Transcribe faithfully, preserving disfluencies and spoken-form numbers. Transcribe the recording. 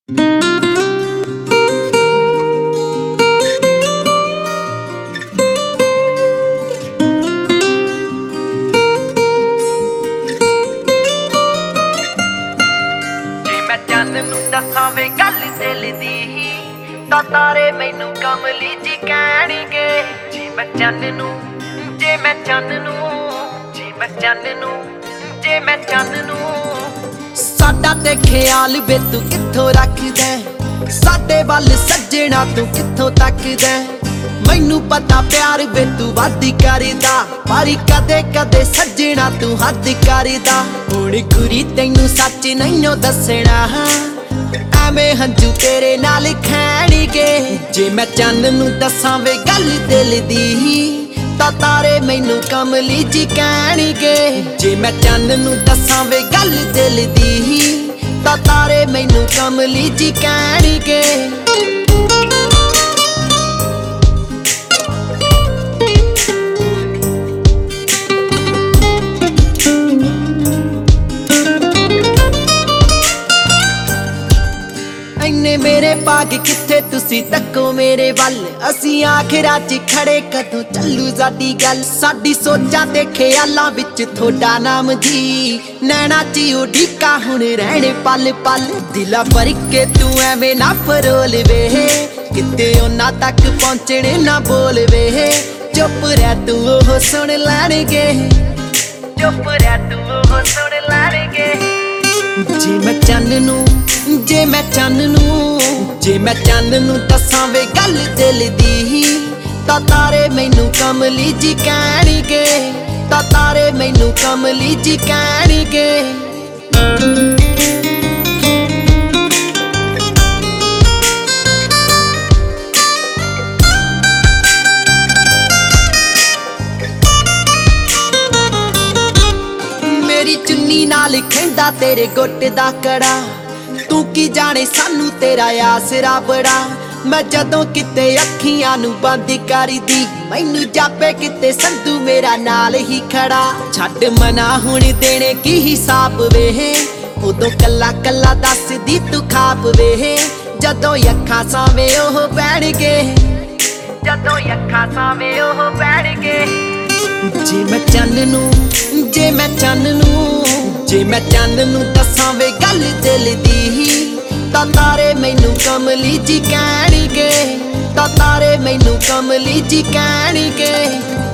मैं चंद नू दसां वे गल दिल दी तां तारे मैनू कमली जी कहणगे। जी मैं चंद नू जे मैं चंद नू जी मैं चंद नू जे मैं चंद नू साडा ते ख्याल वे तू कित्थों रखदा साडे वल सज्जणा तू कित्थों तकदा। मैनू पता प्यार वे तू वध करदा पर कदे कदे सज्जणा तू हद करदा। हुण कुरी तैनू सच नहींओ दसना एवें हंझू तेरे नाल खैणगे। जे मैं चंद नू दसां वे गल दिल दी तां तारे मैनू कमली जी कहणगे। जे मैं चंद नू दसां वे गल दिल दी तां तारे मैनू कमली जी कहणगे। इन्ने मेरे भाग कित्थे तुसी तक्को मेरे वल असी आखिरां च खड़े कदों चलू साडी गल। साडी सोचां ते ख्यालां विच थोड़ा नाम जी नैना च उड़ीका हुण रहणे पल पल। दिला भर के तू एवें ना फरोल वे किते उन्हां तक पहुंचणे ना बोल वे। चुप रह तू ओह सुन लैणगे चुप रह तू ओह सुन लैणगे। जे मैं चंद नू जे मैं चंद नू जे मैं चंद नू दसां वे गल दिल दी तां तारे मैनू कमली जी कहणगे। तां तारे मैनू कमली जी कहणगे। मेरी चुन्नी नाल खैंदा तेरे गुट दा कड़ा तू की जाने सानू तेरा आसरा बड़ा। मैं जदों किते अखियां नू बंद कर दी मैनू जापे किते संधू मेरा नाल ही खड़ा। छड्ड मना हुण देने की हिसाब वे उदों कल्ला कल्ला दस दी तू खाप वे। जदों अखां सावे ओह बैणगे जदों अखां सावे ओह बैणगे। जे मैं चंद नू जे मैं चंद नू जे मैं चंद नू दसां वे गल दिल दी तां तारे मैनू कमली जी कहणगे। तां तारे मैनू कमली जी कहणगे।